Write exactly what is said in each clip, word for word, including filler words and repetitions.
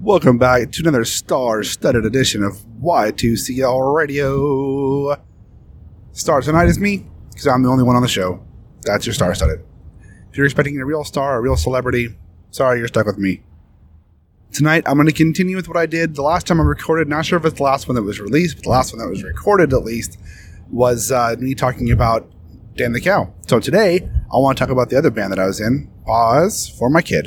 Welcome back to another star-studded edition of Y two C L Radio. Star tonight is me, because I'm the only one on the show. That's your star-studded. If you're expecting a real star, a real celebrity, sorry, you're stuck with me. Tonight, I'm going to continue with what I did the last time I recorded. Not sure if it's the last one that was released, but the last one that was recorded, at least, was uh, me talking about Dan the Cow. So today, I want to talk about the other band that I was in. Pause for my kid.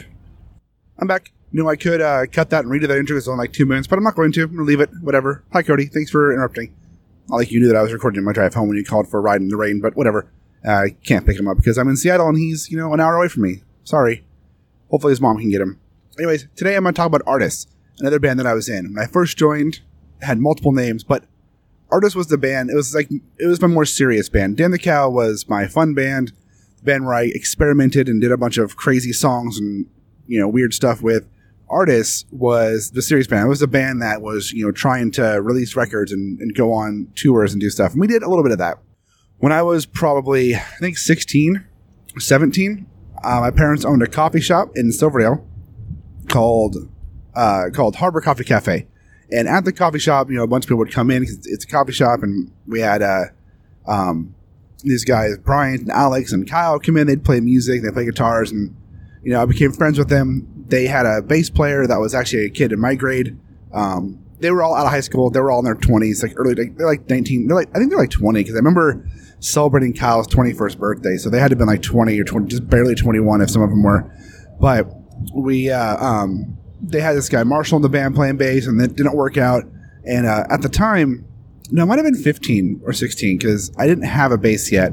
I'm back. You know, I could uh, cut that and redo that intro because it's only like two minutes, but I'm not going to. I'm going to leave it. Whatever. Hi, Cody. Thanks for interrupting. Not like you knew that I was recording my drive home when you called for a ride in the rain, but whatever. Uh, I can't pick him up because I'm in Seattle and he's, you know, an hour away from me. Sorry. Hopefully his mom can get him. Anyways, today I'm going to talk about Artis, another band that I was in. When I first joined, it had multiple names, but Artis was the band. It was like, it was my more serious band. Dan the Cow was my fun band, the band where I experimented and did a bunch of crazy songs and, you know, weird stuff with. Artis was the serious band. It was a band that was, you know, trying to release records and, and go on tours and do stuff. And we did a little bit of that. When I was probably, I think, sixteen, seventeen, uh, my parents owned a coffee shop in Silverdale called uh, called Harbor Coffee Cafe. And at the coffee shop, you know, a bunch of people would come in because it's a coffee shop. And we had uh, um, these guys, Brian and Alex and Kyle, come in. They'd play music. They'd play guitars. And, you know, I became friends with them. They had a bass player that was actually a kid in my grade. Um, they were all out of high school. They were all in their twenties, like early. They're like nineteen. They're like I think they're like twenty because I remember celebrating Kyle's twenty-first birthday. So they had to have been like twenty or twenty, just barely twenty-one if some of them were. But we, uh, um, they had this guy Marshall in the band playing bass, and that didn't work out. And uh, at the time, no, it might have been fifteen or sixteen because I didn't have a bass yet.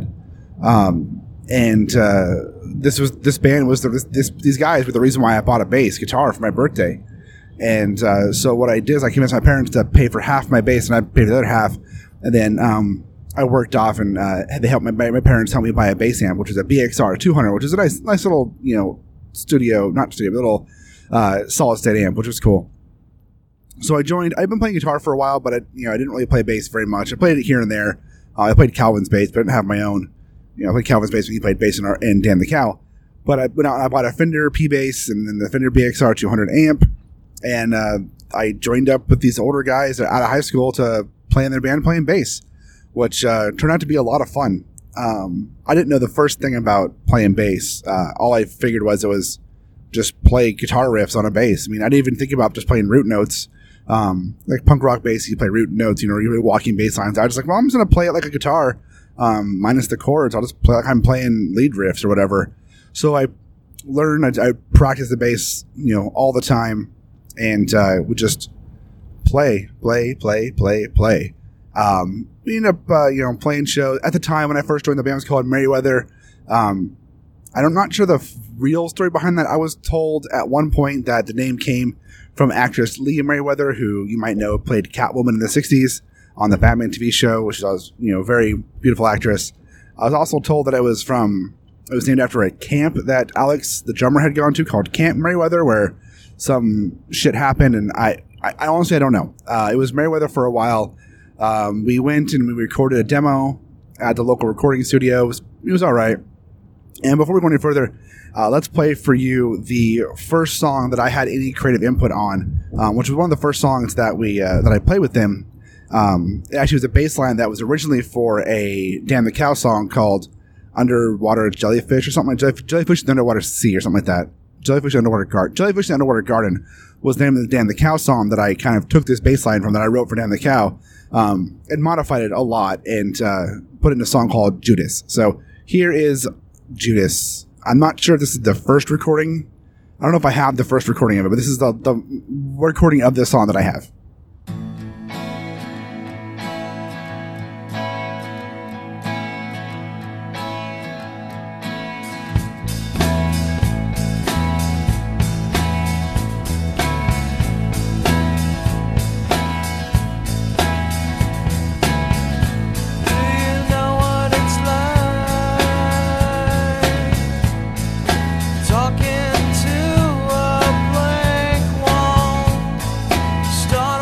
Um, and uh, this was this band was the, this, this these guys were the reason why I bought a bass guitar for my birthday. And uh, so what I did is I convinced my parents to pay for half my bass and I paid the other half. And then um, I worked off and uh, they helped my my parents helped me buy a bass amp, which is a B X R two hundred, which is a nice nice little, you know, studio, not studio, but little uh, solid state amp, which was cool. So I joined. I've been playing guitar for a while, but I, you know, I didn't really play bass very much. I played it here and there. Uh, I played Calvin's bass, but I didn't have my own. You know, I played Calvin's bass when he played bass in, our, in Dan the Cow. But I went out and I bought a Fender P bass and then the Fender B X R two hundred amp. And uh, I joined up with these older guys out of high school to play in their band playing bass, which uh, turned out to be a lot of fun. Um, I didn't know the first thing about playing bass. Uh, all I figured was it was just play guitar riffs on a bass. I mean, I didn't even think about just playing root notes. Um, like punk rock bass, you play root notes, you know, you're walking bass lines. I was just like, well, I'm just going to play it like a guitar. Um, minus the chords. I'll just play like I'm playing lead riffs or whatever. So I learned, I, I practiced the bass, you know, all the time and, uh, would just play, play, play, play, play. Um, we ended up, uh, you know, playing shows at the time when I first joined the band. It was called Merriweather. Um, I'm not sure the f- real story behind that. I was told at one point that the name came from actress Leah Merriweather, who you might know played Catwoman in the sixties. On the Batman T V show, which was, you know, very beautiful actress. I was also told that it was from, it was named after a camp that Alex, the drummer, had gone to called Camp Merriweather, where some shit happened, and I, I, I honestly, I don't know. Uh, it was Merriweather for a while. Um, we went and we recorded a demo at the local recording studio. It was, it was all right. And before we go any further, uh, let's play for you the first song that I had any creative input on, um, which was one of the first songs that we uh, that I played with them. Um, it actually was a bass line that was originally for a Dan the Cow song called Underwater Jellyfish or something like Jellyfish, Jellyfish in the Underwater Sea or something like that. Jellyfish in the Underwater Garden. Jellyfish in the Underwater Garden was the name of the Dan the Cow song that I kind of took this bass line from that I wrote for Dan the Cow, um, and modified it a lot and uh, put it in a song called Judas. So here is Judas. I'm not sure if this is the first recording. I don't know if I have the first recording of it, but this is the, the recording of this song that I have. Talking to a blank wall.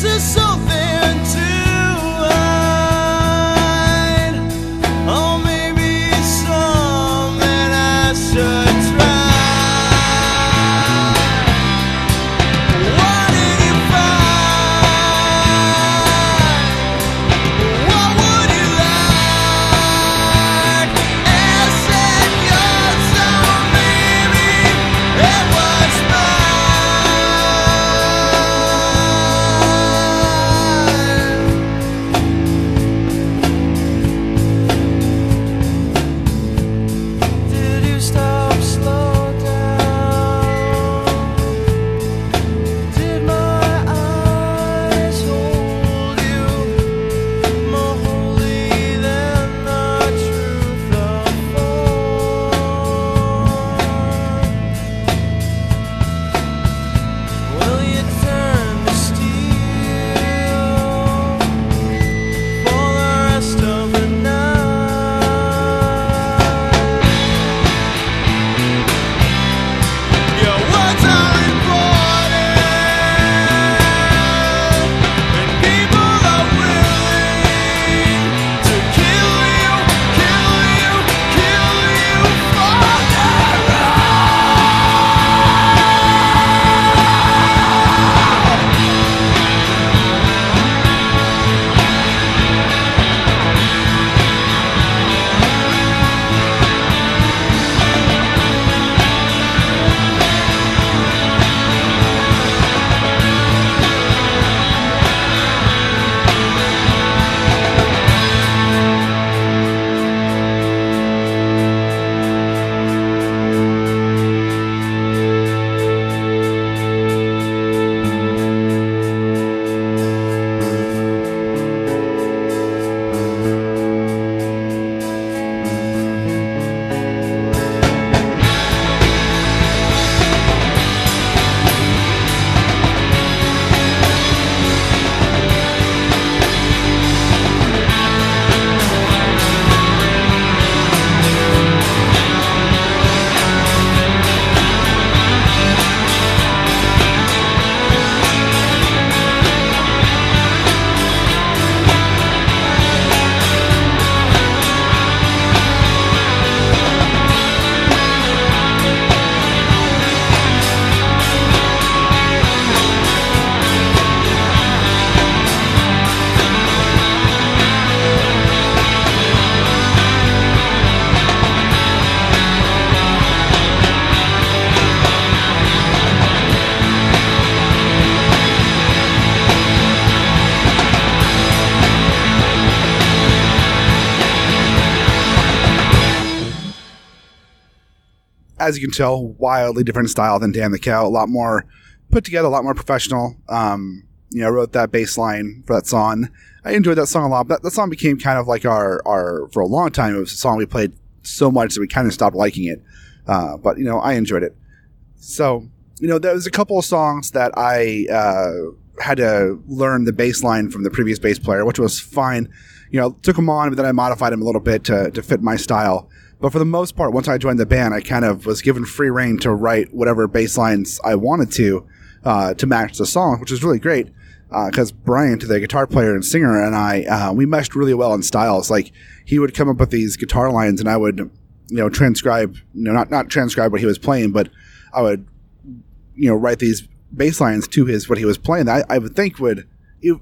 as you can tell, wildly different style than Dan the Cow. A lot more put together, a lot more professional. Um, you know, I wrote that bass line for that song. I enjoyed that song a lot. But that, that song became kind of like our, our, for a long time, it was a song we played so much that we kind of stopped liking it. Uh, but, you know, I enjoyed it. So, you know, there was a couple of songs that I uh, had to learn the bass line from the previous bass player, which was fine. You know, took them on, but then I modified them a little bit to, to fit my style. But for the most part, once I joined the band, I kind of was given free reign to write whatever bass lines I wanted to uh, to match the song, which was really great because uh, Brian, the guitar player and singer, and I, uh, we meshed really well in styles. Like, he would come up with these guitar lines, and I would, you know, transcribe, you know, not, not transcribe what he was playing, but I would, you know, write these bass lines to his, what he was playing. I, I would think would, it,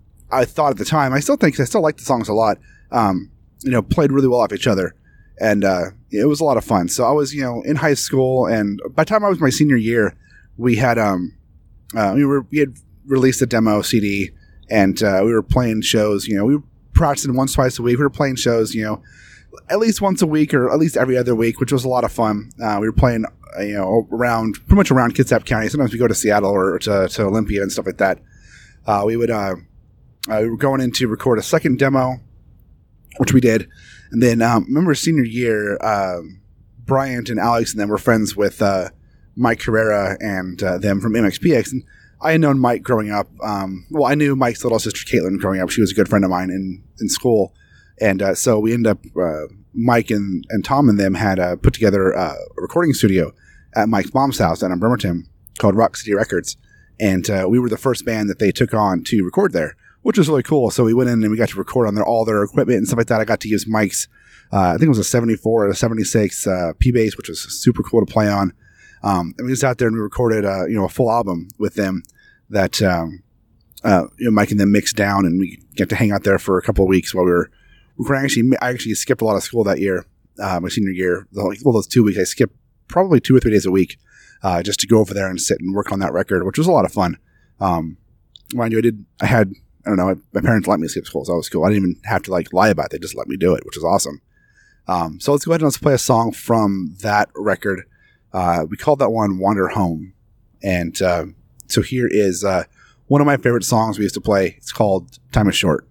I thought at the time, I still think, I still like the songs a lot, um, you know, played really well off each other. And uh, it was a lot of fun. So I was, you know, in high school, and by the time I was my senior year, we had um, uh, we were we had released a demo C D, and uh, we were playing shows. You know, we were practicing once, twice a week. We were playing shows, you know, at least once a week or at least every other week, which was a lot of fun. Uh, we were playing, uh, you know, around pretty much around Kitsap County. Sometimes we go to Seattle or to, to Olympia and stuff like that. Uh, we would uh, uh, we were going in to record a second demo, which we did. And then, um, remember senior year, um, Bryant and Alex and them were friends with uh, Mike Carrera and uh, them from M X P X. And I had known Mike growing up. Um, well, I knew Mike's little sister, Caitlin, growing up. She was a good friend of mine in, in school. And uh, so we ended up, uh, Mike and, and Tom and them had uh, put together uh, a recording studio at Mike's mom's house down in Bremerton called Rock City Records. And uh, we were the first band that they took on to record there, which was really cool. So we went in and we got to record on their, all their equipment and stuff like that. I got to use mics. Uh, I think it was a seventy-four or a seventy-six uh, P-Bass, which was super cool to play on. Um, and we was out there and we recorded, uh, you know, a full album with them that, um, uh, you know, Mike and them mixed down, and we got to hang out there for a couple of weeks while we were recording. Actually, I actually skipped a lot of school that year, uh, my senior year. Well, those two weeks, I skipped probably two or three days a week, uh, just to go over there and sit and work on that record, which was a lot of fun. Um, mind you, I did, I had, I don't know, my parents let me skip school, so that was cool. I didn't even have to like lie about it. They just let me do it, which was awesome. Um, so let's go ahead and let's play a song from that record. Uh, we called that one Wander Home. And, uh, so here is, uh, one of my favorite songs we used to play. It's called Time Is Short.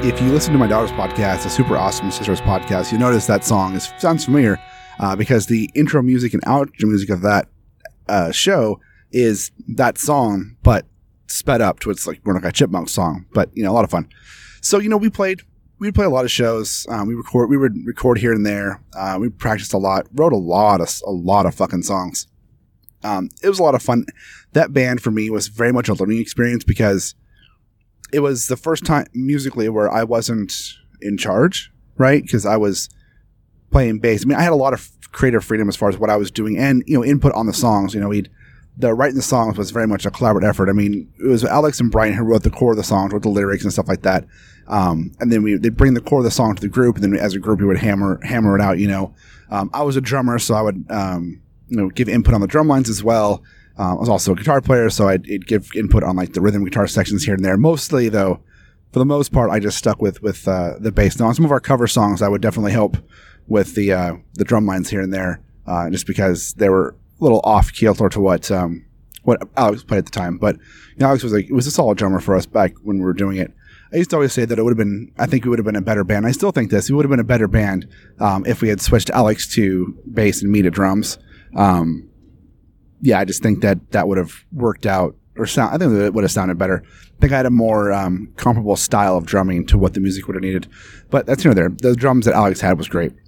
if you listen to my daughter's podcast, the Super Awesome Sisters podcast, you notice that song is, sounds familiar uh, because the intro music and outro music of that uh, show is that song, but sped up to its like more like a Chipmunk song. But you know, a lot of fun. So you know, we played we play a lot of shows. Um, we record we would record here and there. Uh, we practiced a lot, wrote a lot of a lot of fucking songs. Um, it was a lot of fun. That band for me was very much a learning experience because it was the first time musically where I wasn't in charge, right? Because I was playing bass. I mean, I had a lot of creative freedom as far as what I was doing and, you know, input on the songs. You know, we'd, the writing the songs was very much a collaborative effort. I mean, it was Alex and Brian who wrote the core of the songs, wrote the lyrics and stuff like that. Um, and then we, they'd bring the core of the song to the group, and then as a group, we would hammer, hammer it out, you know. Um, I was a drummer, so I would, um, you know, give input on the drum lines as well. Uh, I was also a guitar player, so I'd, I'd give input on like the rhythm guitar sections here and there. Mostly, though, for the most part, I just stuck with with uh, the bass. Now, on some of our cover songs, I would definitely help with the uh, the drum lines here and there, uh, just because they were a little off kilter to what um, what Alex played at the time. But you know, Alex was like it was a solid drummer for us back when we were doing it. I used to always say that it would have been. I think we would have been a better band. I still think this. We would have been a better band um, if we had switched Alex to bass and me to drums. Um, Yeah, I just think that that would have worked out, or sound. I think it would have sounded better. I think I had a more um, comparable style of drumming to what the music would have needed. But that's you know there. The drums that Alex had was great.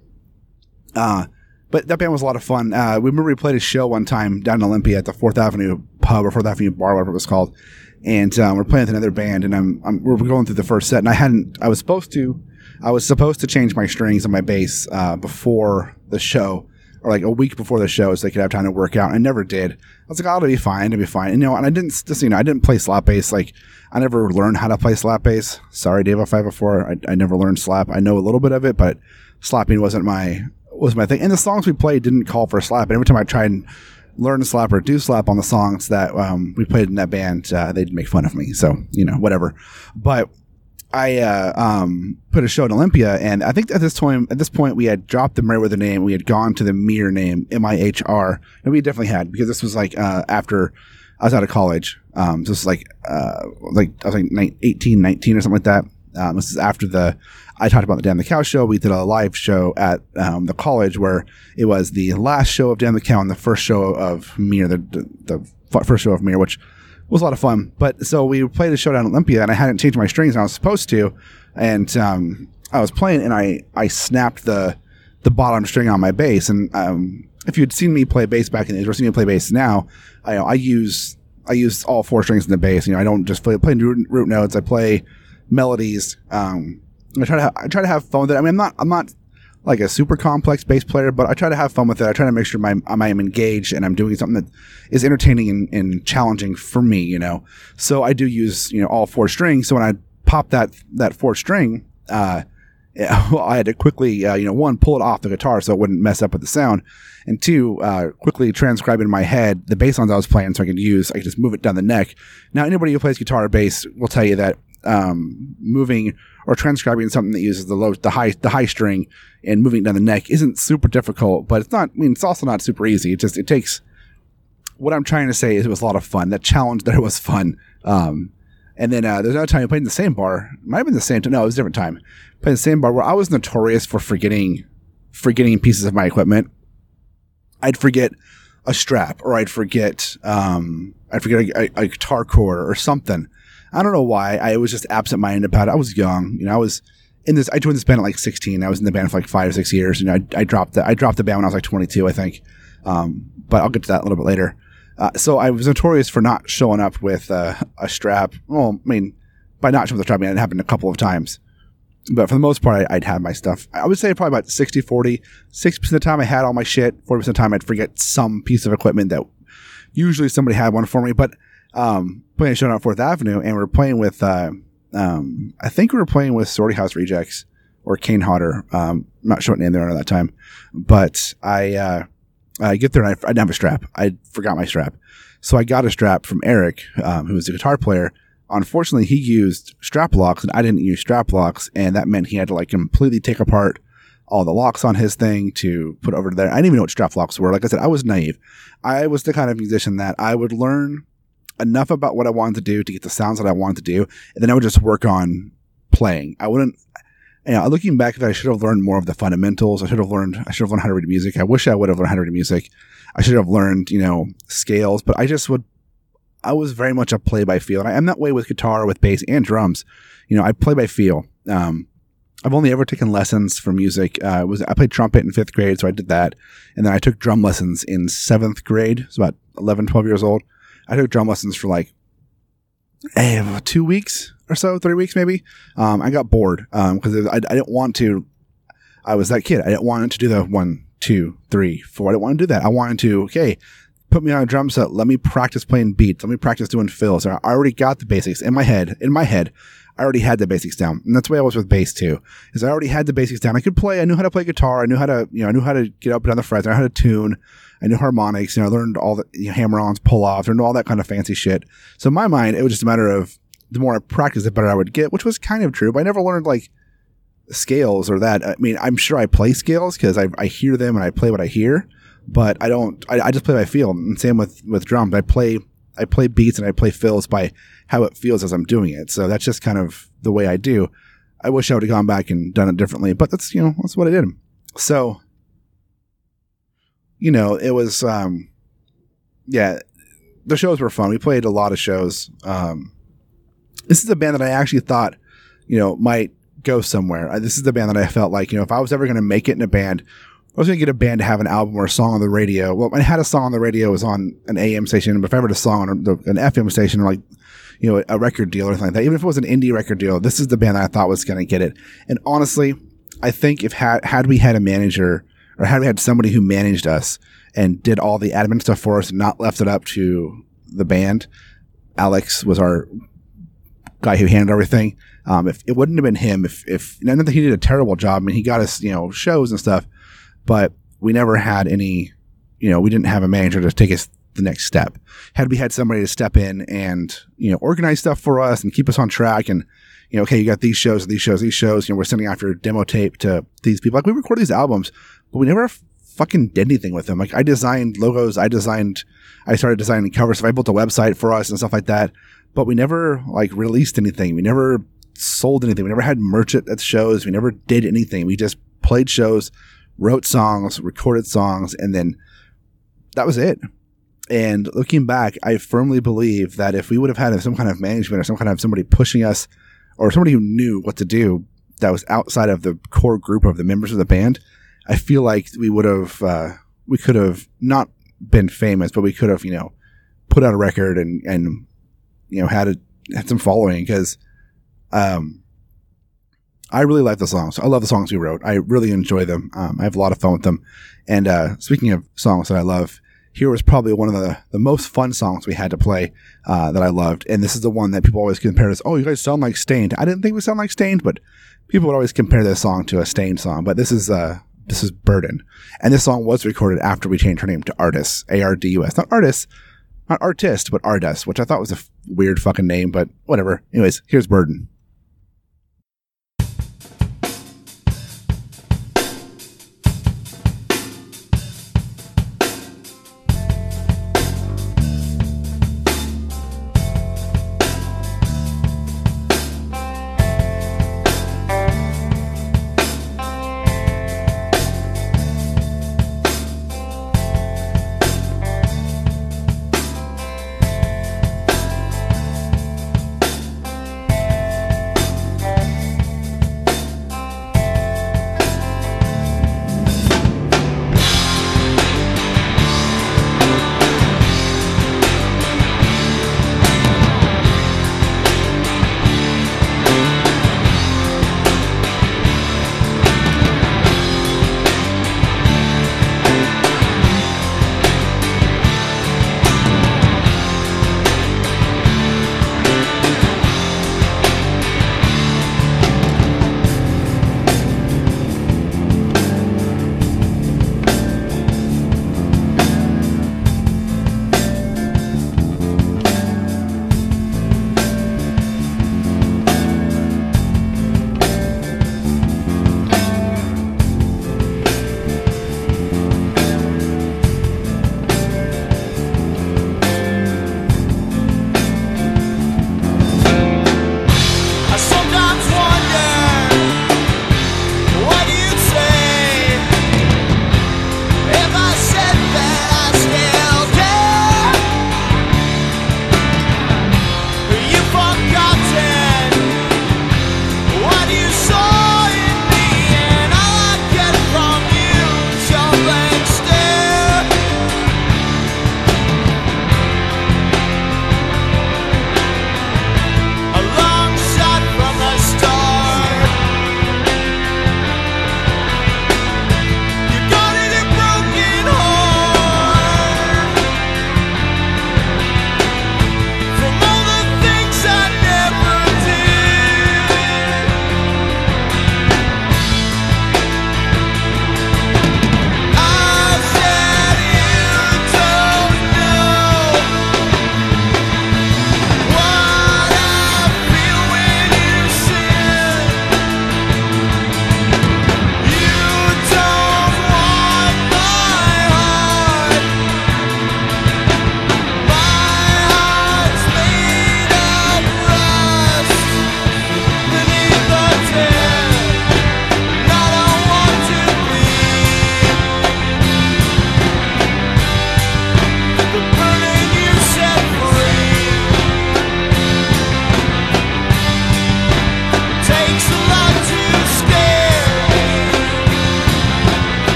Uh, but that band was a lot of fun. Uh, we remember we played a show one time down in Olympia at the Fourth Avenue Pub or Fourth Avenue Bar, whatever it was called. And um, we're playing with another band, and I'm, I'm we're going through the first set, and I hadn't. I was supposed to. I was supposed to change my strings on my bass uh, before the show. Or like a week before the show, so they could have time to work out. And I never did. I was like, oh, it'll be fine. It'll be fine. And, you know, and I didn't, just, you know, I didn't play slap bass. Like, I never learned how to play slap bass. Sorry, Dave five oh four. I, I never learned slap. I know a little bit of it, but slapping wasn't my, was my thing. And the songs we played didn't call for slap. And every time I tried and learn to slap or do slap on the songs that um, we played in that band, uh, they'd make fun of me. So, you know, whatever. But I uh, um, put a show in Olympia, and I think at this time, at this point, we had dropped the Meriwether name. We had gone to the Mir name, M I H R, and we definitely had because this was like uh, after I was out of college. Um, so this was like uh, like I was like eighteen, nineteen or something like that. Um, this is after the I talked about the Damn the Cow show. We did a live show at um, the college where it was the last show of Damn the Cow and the first show of Mir, the, the, the first show of Mir, which was a lot of fun. But so we played a show down at Olympia, and I hadn't changed my strings, and I was supposed to. And um, I was playing, and I, I snapped the the bottom string on my bass. And um, if you'd seen me play bass back in the days, or seen me play bass now, I I use I use all four strings in the bass. You know, I don't just play play root, root notes. I play melodies. Um, I try to ha- I try to have fun with it. I mean, I'm not I'm not like a super complex bass player, but I try to have fun with it. I try to make sure my, I am engaged and I'm doing something that is entertaining and, and challenging for me, you know? So I do use, you know, all four strings. So when I pop that, that fourth string, uh, I had to quickly, uh, you know, one, pull it off the guitar so it wouldn't mess up with the sound. And two, uh, quickly transcribe in my head the bass lines I was playing so I could use, I could just move it down the neck. Now, anybody who plays guitar or bass will tell you that, um, moving or transcribing something that uses the low, the high, the high string and moving it down the neck isn't super difficult, but it's not, I mean, it's also not super easy. It just, it takes, what I'm trying to say is it was a lot of fun. That challenge that it was fun. Um, and then, uh, there's another time we played in the same bar. It might have been the same time. No, it was a different time. Played in the same bar where I was notorious for forgetting, forgetting pieces of my equipment. I'd forget a strap, or I'd forget, um, I'd forget a, a, a guitar cord or something. I don't know why. I was just absent-minded about it. I was young. You know, I was in this, I joined this band at like sixteen. I was in the band for like five or six years. And I, I dropped the, I dropped the band when I was like twenty-two, I think. Um, but I'll get to that a little bit later. Uh, so I was notorious for not showing up with uh, a strap. Well, I mean, by not showing up with a strap, I mean, it happened a couple of times. But for the most part, I, I'd have my stuff. I would say probably about sixty forty. sixty percent of the time I had all my shit. forty percent of the time I'd forget some piece of equipment that usually somebody had one for me. But um, playing a show on Fourth Avenue, and we were playing with, uh, um, I think we were playing with Sortie House Rejects or Kane Hodder. Um, I'm not sure what name they were at that time. But I, uh, I get there and I, I didn't have a strap. I forgot my strap. So I got a strap from Eric, um, who was a guitar player. Unfortunately, he used strap locks and I didn't use strap locks. And that meant he had to like completely take apart all the locks on his thing to put over there. I didn't even know what strap locks were. Like I said, I was naive. I was the kind of musician that I would learn enough about what I wanted to do to get the sounds that I wanted to do. And then I would just work on playing. I wouldn't, you know, looking back, I should have learned more of the fundamentals. I should have learned, I should have learned how to read music. I wish I would have learned how to read music. I should have learned, you know, scales, but I just would, I was very much a play by feel. And I am that way with guitar, with bass and drums. You know, I play by feel. Um, I've only ever taken lessons for music. Uh, was I played trumpet in fifth grade, so I did that. And then I took drum lessons in seventh grade. So about eleven, twelve years old. I took drum lessons for like eh, two weeks or so, three weeks maybe. Um, I got bored because um, I, I didn't want to. I was that kid. I didn't want to do the one, two, three, four. I didn't want to do that. I wanted to, okay, put me on a drum set. Let me practice playing beats. Let me practice doing fills. I already got the basics in my head. In my head. I already had the basics down. And that's the way I was with bass too, is I already had the basics down. I could play, I knew how to play guitar. I knew how to, you know, I knew how to get up and down the frets. I knew how to tune. I knew harmonics. You know, I learned all the you know, hammer-ons, pull-offs, learned all that kind of fancy shit. So in my mind, it was just a matter of the more I practiced, the better I would get, which was kind of true. But I never learned like scales or that. I mean, I'm sure I play scales because I, I hear them and I play what I hear, but I don't, I, I just play by feel. And same with, with drums. I play I play beats and I play fills by how it feels as I'm doing it. So that's just kind of the way I do. I wish I would have gone back and done it differently, but that's, you know, that's what I did. So, you know, it was, um, yeah, the shows were fun. We played a lot of shows. Um, this is a band that I actually thought, you know, might go somewhere. This is the band that I felt like, you know, if I was ever going to make it in a band, I was going to get a band to have an album or a song on the radio. Well, I had a song on the radio, it was on an A M station, but if I ever had a song on the, an F M station or like, you know, a record deal or something like that, even if it was an indie record deal, this is the band that I thought was going to get it. And honestly, I think if had, had we had a manager or had we had somebody who managed us and did all the admin stuff for us and not left it up to the band, Alex was our guy who handled everything. Um, if it wouldn't have been him, if, if, not that he did a terrible job, I mean, he got us, you know, shows and stuff, but we never had any, you know, we didn't have a manager to take us the next step. Had we had somebody to step in and, you know, organize stuff for us and keep us on track and, you know, okay, you got these shows, these shows, these shows, you know, we're sending out your demo tape to these people. Like we record these albums, but we never fucking did anything with them. Like I designed logos, I designed, I started designing covers. So I built a website for us and stuff like that, but we never like released anything. We never sold anything. We never had merch at, at shows. We never did anything. We just played shows, wrote songs, recorded songs, and then that was it. And looking back, I firmly believe that if we would have had some kind of management or some kind of somebody pushing us or somebody who knew what to do that was outside of the core group of the members of the band, I feel like we would have, uh, we could have not been famous, but we could have, you know, put out a record and, and, you know, had a, had some following because, um, I really like the songs. I love the songs we wrote. I really enjoy them. Um, I have a lot of fun with them. And uh, speaking of songs that I love, here was probably one of the, the most fun songs we had to play uh, that I loved. And this is the one that people always compare us. Oh, you guys sound like Stained. I didn't think we sound like Stained, but people would always compare this song to a Stained song. But this is uh, this is Burden. And this song was recorded after we changed her name to Ardus, A R D U S. Not Artist, not Artist, but Ardus, which I thought was a f- weird fucking name, but whatever. Anyways, here's Burden.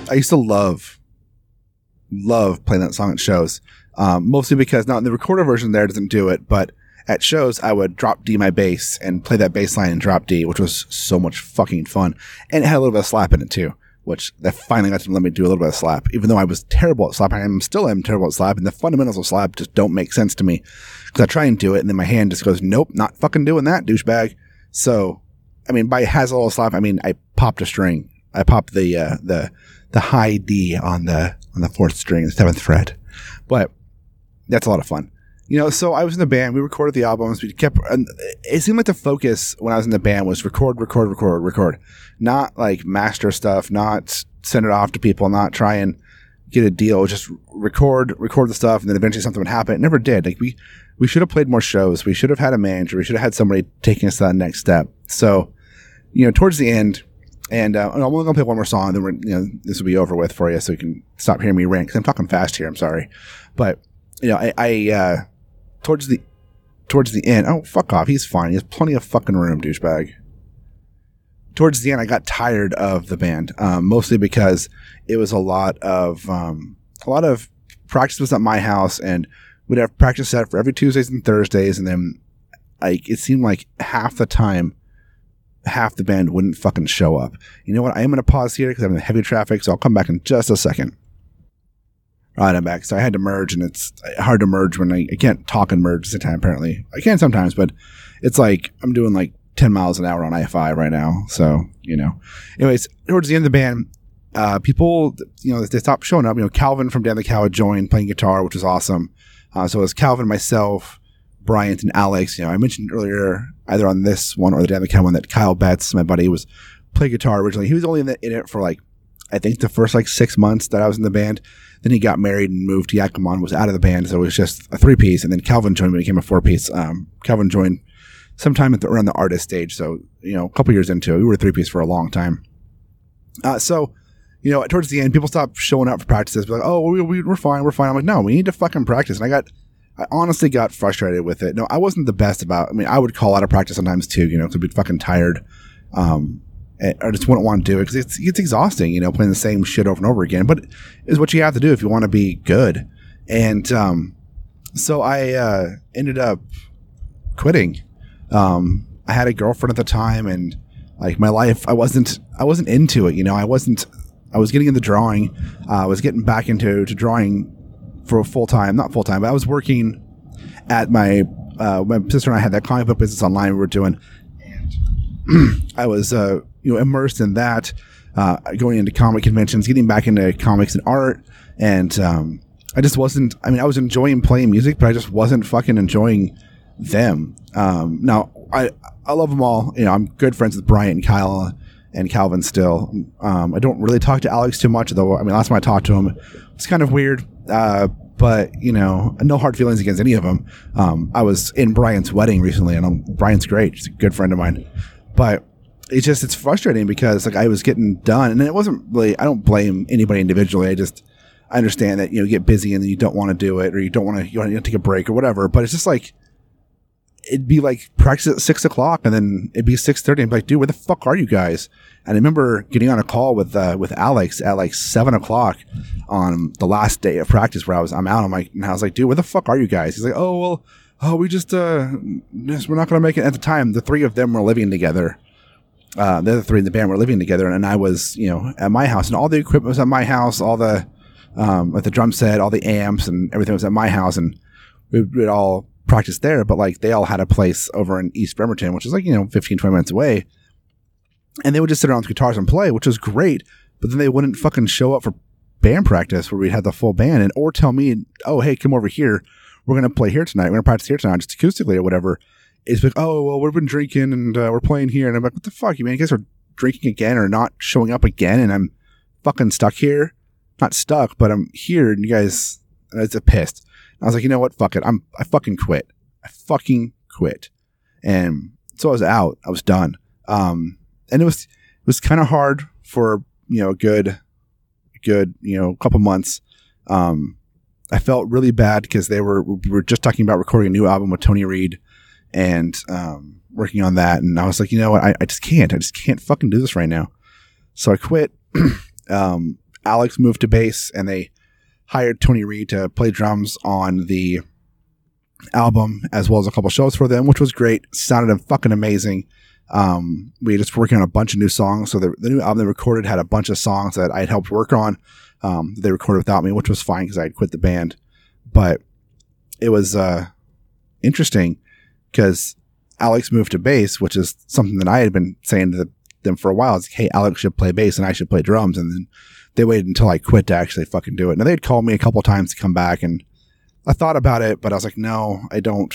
I used to love, love playing that song at shows. Um, mostly because now the recorder version there doesn't do it, but at shows I would drop D my bass and play that bass line and drop D, which was so much fucking fun. And it had a little bit of slap in it too, which that finally got to let me do a little bit of slap, even though I was terrible at slap. I am still am terrible at slap, and the fundamentals of slap just don't make sense to me because I try and do it, and then my hand just goes, nope, not fucking doing that, douchebag. So, I mean, by has a little slap, I mean I popped a string. I popped the uh, the the high D on the on the fourth string, the seventh fret, but that's a lot of fun. You know, so I was in the band, we recorded the albums, we kept, and it seemed like the focus when I was in the band was record, record, record, record. Not like master stuff, not send it off to people, not try and get a deal, just record, record the stuff, and then eventually something would happen. It never did. Like we, we should have played more shows. We should have had a manager. We should have had somebody taking us to that next step. So, you know, towards the end, and uh, I'm only going to play one more song, then we're, you know, this will be over with for you so you can stop hearing me rant, because I'm talking fast here, I'm sorry. But, you know, I, I uh, towards the towards the end, oh, fuck off, he's fine. He has plenty of fucking room, douchebag. Towards the end, I got tired of the band, um, mostly because it was a lot of um, a lot of practice was at my house, and we'd have practice set for every Tuesdays and Thursdays, and then like it seemed like half the time, half the band wouldn't fucking show up. You know what? I am going to pause here because I'm in heavy traffic, so I'll come back in just a second. All right, I'm back. So I had to merge, and it's hard to merge when I, I can't talk and merge at the same time, apparently. I can sometimes, but it's like I'm doing like ten miles an hour on I five right now. So, you know. Anyways, towards the end of the band, uh, people, you know, they stopped showing up. You know, Calvin from Dan the Cow had joined playing guitar, which was awesome. Uh, so it was Calvin, myself, Bryant, and Alex. You know, I mentioned earlier, either on this one or the Dan the Cow one, that Kyle Betts, my buddy, was playing guitar originally. He was only in, the, in it for like, I think the first like six months that I was in the band. Then he got married and moved to Yakima, was out of the band, so it was just a three-piece. And then Calvin joined when it became a four-piece. Um, Calvin joined sometime at the, around the artist stage, so, you know, a couple years into it. We were a three-piece for a long time. Uh, so, you know, towards the end, people stopped showing up for practices. Be like, oh, we, we, we're fine, we're fine. I'm like, no, we need to fucking practice. And I got, I honestly got frustrated with it. No, I wasn't the best about, I mean, I would call out of practice sometimes too, you know, because I'd be fucking tired. Um, I just wouldn't want to do it because it's, it's exhausting, you know, playing the same shit over and over again. But it's what you have to do if you want to be good. And um, so I uh, ended up quitting. Um, I had a girlfriend at the time, and like my life, I wasn't, I wasn't into it. You know, I wasn't. I was getting into drawing. Uh, I was getting back into to drawing for full time, not full time, but I was working at my. Uh, my sister and I had that comic book business online we were doing. I was, uh, you know, immersed in that, uh, going into comic conventions, getting back into comics and art. And, um, I just wasn't, I mean, I was enjoying playing music, but I just wasn't fucking enjoying them. Um, now I, I love them all. You know, I'm good friends with Bryant and Kyle and Calvin still. Um, I don't really talk to Alex too much, though. I mean, last time I talked to him, it's kind of weird. Uh, But, you know, no hard feelings against any of them. Um, I was in Brian's wedding recently, and I'm, Brian's great. He's a good friend of mine. But it's just, it's frustrating because, like, I was getting done. And it wasn't really, I don't blame anybody individually. I just, I understand that, you know, you get busy and then you don't want to do it, or you don't want to, you want to take a break or whatever. But it's just like, it'd be like practice at six o'clock and then it'd be six thirty. And I'd be like, dude, where the fuck are you guys? And I remember getting on a call with uh, with Alex at like seven o'clock on the last day of practice where I was, I'm out. I'm like, and I was like, dude, where the fuck are you guys? He's like, oh, well, oh, we just, uh, just, we're not going to make it. At the time, the three of them were living together. Uh, the other three in the band were living together. And I was, you know, at my house, and all the equipment was at my house, all the, um, with the drum set, all the amps and everything was at my house. And we would all practice there, but like they all had a place over in East Bremerton, which is like, you know, fifteen, twenty minutes away. And they would just sit around with guitars and play, which was great. But then they wouldn't fucking show up for band practice where we'd have the full band, and or tell me, oh, hey, come over here. We're going to play here tonight. We're going to practice here tonight, just acoustically or whatever. It's like, oh, well, we've been drinking and uh, we're playing here. And I'm like, what the fuck, you man? You guys are drinking again or not showing up again, and I'm fucking stuck here. Not stuck, but I'm here, and you guys, and I was pissed. And I was like, you know what? Fuck it. I'm, I fucking quit. I fucking quit. And so I was out. I was done. Um, and it was, it was kind of hard for, you know, a good, good, you know, couple months. Um, I felt really bad because they were, we were just talking about recording a new album with Tony Reed and, um, working on that. And I was like, you know what? I, I just can't, I just can't fucking do this right now. So I quit. um, Alex moved to bass, and they hired Tony Reed to play drums on the album, as well as a couple shows for them, which was great. Sounded fucking amazing. Um, we just working on a bunch of new songs. So the, the new album they recorded had a bunch of songs that I had helped work on. Um, they recorded without me, which was fine because I had quit the band. But it was uh, interesting because Alex moved to bass, which is something that I had been saying to the, them for a while. It's like, hey, Alex should play bass and I should play drums. And then they waited until I quit to actually fucking do it. Now they'd called me a couple times to come back, and I thought about it, but I was like, no, I don't,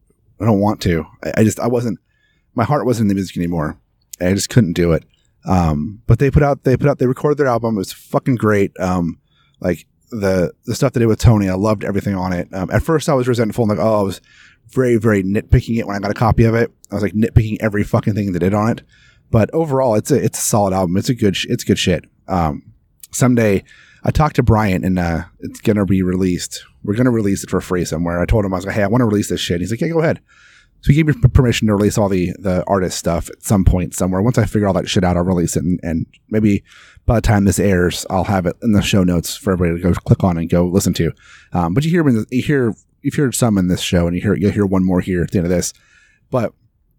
I don't want to. I, I just, I wasn't, my heart wasn't in the music anymore. I just couldn't do it. Um, but they put out, they put out, they recorded their album. It was fucking great. Um, like the, the stuff they did with Tony, I loved everything on it. Um, at first I was resentful and like, oh, I was very, very nitpicking it when I got a copy of it. I was like nitpicking every fucking thing they did on it. But overall, it's a, it's a solid album. It's a good, sh- it's good shit. Um, someday I talked to Brian, and, uh, it's going to be released. We're going to release it for free somewhere. I told him, I was like, hey, I want to release this shit. He's like, yeah, go ahead. So he gave me permission to release all the, the artist stuff at some point somewhere. Once I figure all that shit out, I'll release it. And, and maybe by the time this airs, I'll have it in the show notes for everybody to go click on and go listen to. Um, but you hear, you hear, you've heard some in this show, and you hear, you'll hear one more here at the end of this. But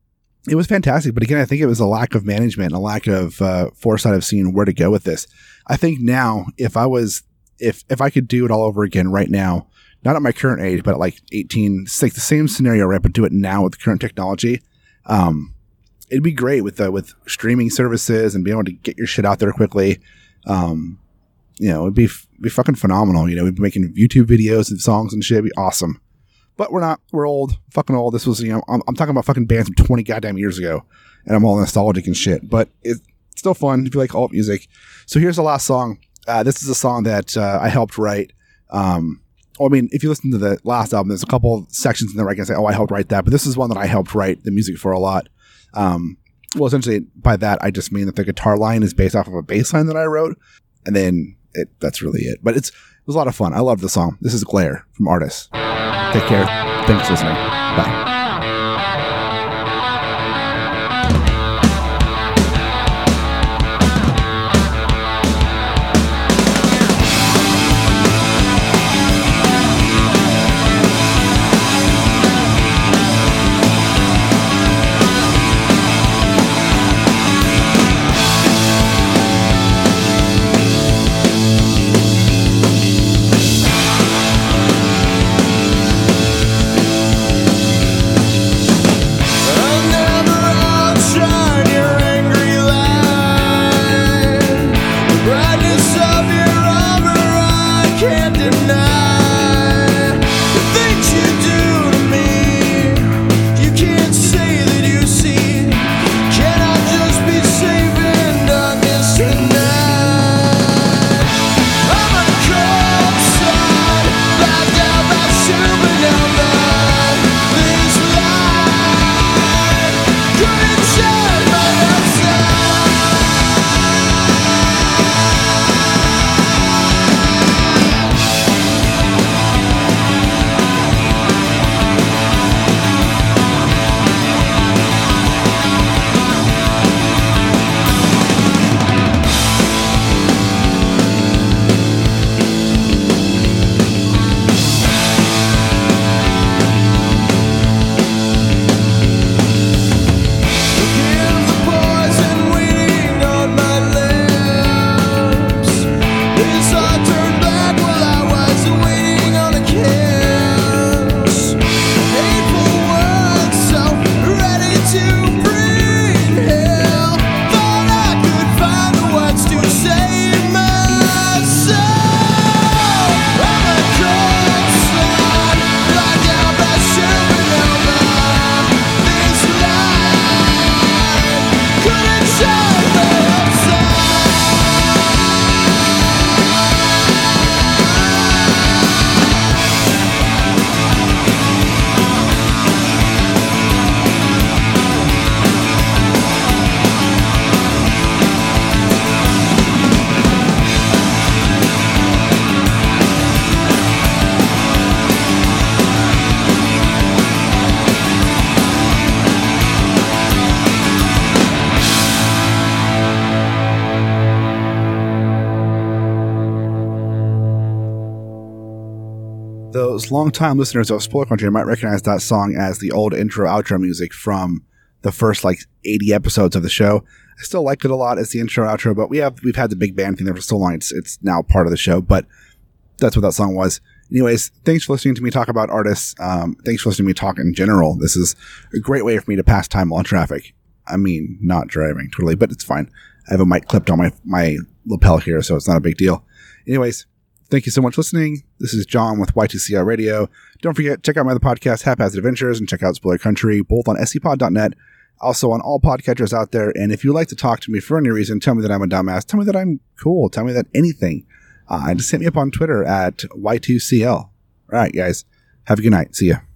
it was fantastic. But again, I think it was a lack of management, a lack of uh, foresight of seeing where to go with this. I think now, if I was, if, if I could do it all over again right now, not at my current age, but at like eighteen, it's like the same scenario, right? But do it now with the current technology. Um, it'd be great with, uh, with streaming services and being able to get your shit out there quickly. Um, you know, it'd be, be fucking phenomenal. You know, we'd be making YouTube videos and songs and shit. It'd be awesome. But we're not, we're old, fucking old. This was, you know, I'm, I'm talking about fucking bands from twenty goddamn years ago, and I'm all nostalgic and shit, but it's still fun if you like alt music. So here's the last song. Uh, this is a song that, uh, I helped write. Um, I mean, if you listen to the last album, there's a couple sections in there where I can say, oh, I helped write that. But this is one that I helped write the music for a lot. Um, well, essentially, by that, I just mean that the guitar line is based off of a bass line that I wrote. And then it, that's really it. But it's, it was a lot of fun. I love the song. This is Glare from Artists. Take care. Thanks for listening. Bye. Those longtime listeners of Spoiler Country might recognize that song as the old intro outro music from the first like eighty episodes of the show. I still like it a lot as the intro outro, but we have we've had the big band thing there for so long it's it's now part of the show. But that's what that song was. Anyways, thanks for listening to me talk about artists. Um, thanks for listening to me talk in general. This is a great way for me to pass time while in traffic. I mean, not driving totally, but it's fine. I have a mic clipped on my my lapel here, so it's not a big deal. Anyways, thank you so much for listening. This is John with Y two C L Radio. Don't forget, check out my other podcast, Haphazard Adventures, and check out Spoiler Country, both on S C pod dot net, also on all podcatchers out there. And if you'd like to talk to me for any reason, tell me that I'm a dumbass, tell me that I'm cool, tell me that anything, uh, just hit me up on Twitter at Y two C L. All right, guys. Have a good night. See ya.